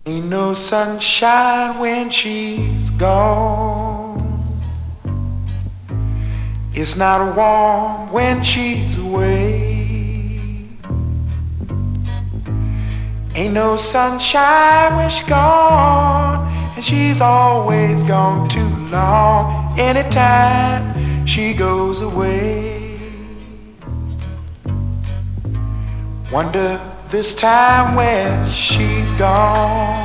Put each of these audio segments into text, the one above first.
Ain't no sunshine when she's gone. It's not warm when she's away. Ain't no sunshine when she's gone, and she's always gone too long. Anytime she goes away, wonder this time where she's gone.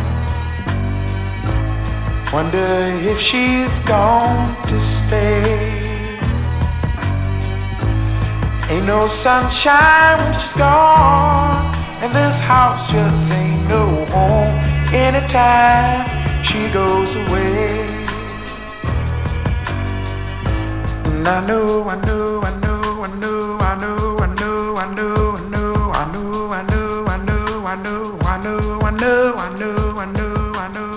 Wonder if she's gone to stay. Ain't no sunshine when she's gone, and this house just ain't no home. Anytime she goes away. And I know, I know, I know, I know, I know, I know, I know, I know, I know, I know, I know, I know, I know, I know, I know, I know, I know.